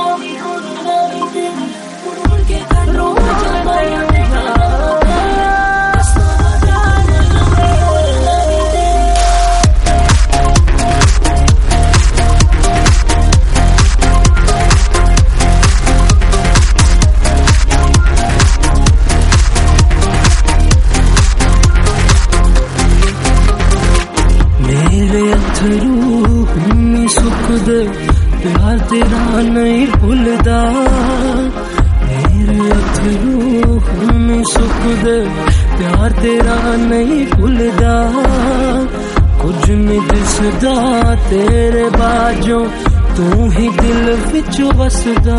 सुख दे प्यार तेरा नहीं भूलदा, मेरे अथरू में सुख दे प्यार तेरा नहीं भूलदा। कुछ नहीं दिसदा तेरे बाजों तू ही दिल विच वसदा।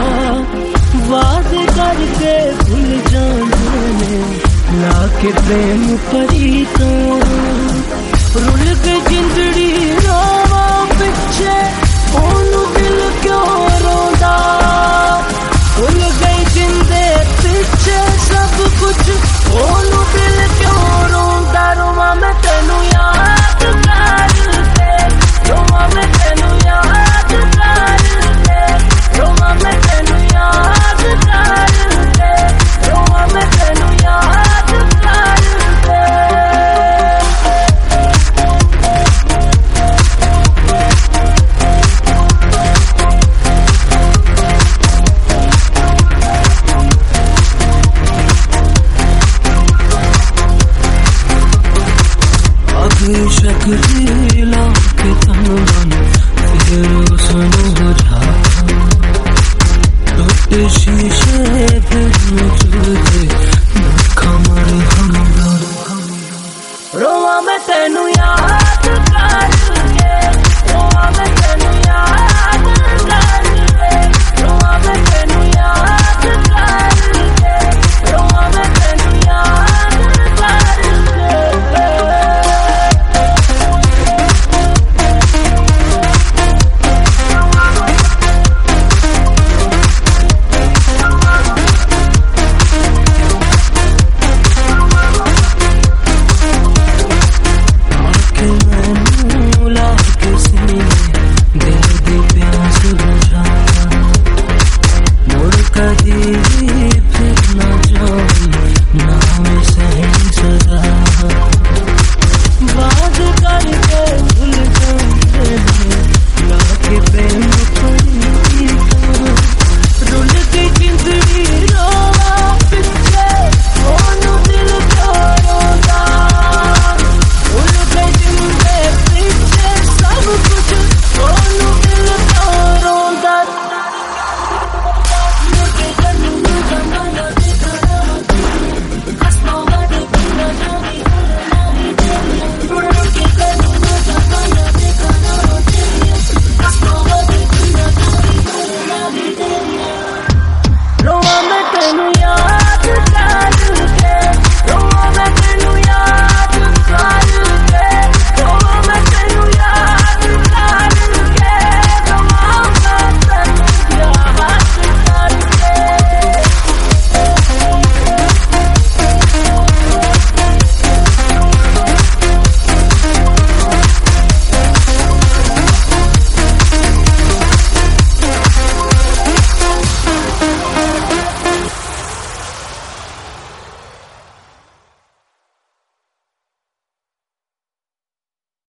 वादे करके भूल जाने लाके प्रेम परी तो रुल के जिंदड़ी रोवा पिछे ओनू दिल क्यों रोंदा। भूल गई जिंदे पिछे सब कुछ ओनू दिल क्यों रोंदा। रोवा मैं तेनू याद करके, रोवा मैं तेनू याद करके, रोवा मैं तेनू याद करके, रोवा मैं तेनू याद करके। बेशक दिला के तन मन फिर सुनो जा टूटे शीशे फिर मुझे